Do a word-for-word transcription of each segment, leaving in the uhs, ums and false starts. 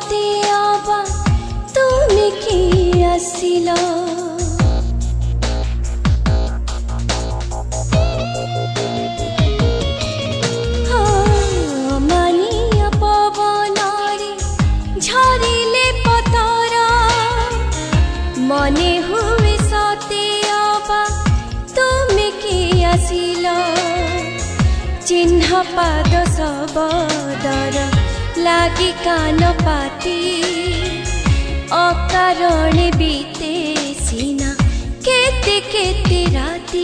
सते आबा तुम कि आसिल मानिया पवन रे झरिले पतर मने हुए सते आबा तुम कि आसिल चिन्ह पाद सबदर लागी कान पाती अकारणे बीते सीना केते केते राती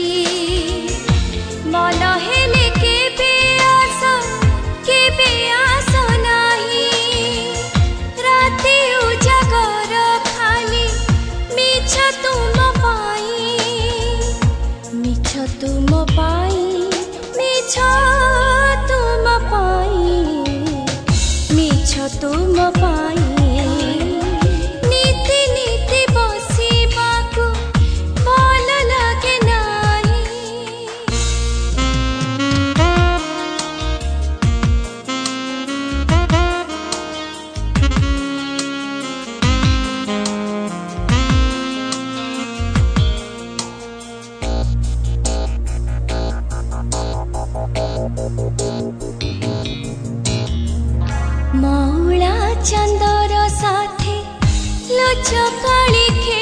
मन हेले केबे आस केबे आस नाही राती उजागर खाली मिछ तुम पाई मिछ तुम पाई मिछ तुम पाई मिछ तुम पाई नीति नीति बसिबाकु भल लागे नाही मौला चंदर साथे लचकाली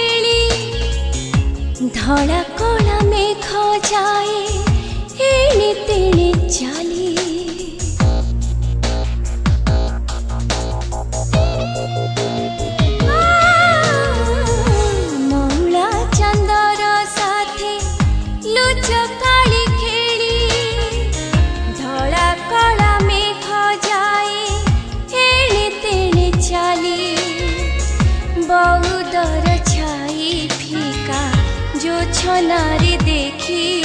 खेली धड़ा कला मेघ जाए एणे तेणे चाली मौला चंदर साथे लचकाली खेली धड़ा कला मेघ जाए एणे तेणे चाली बहुदर छाई फीका जो छनारे देखी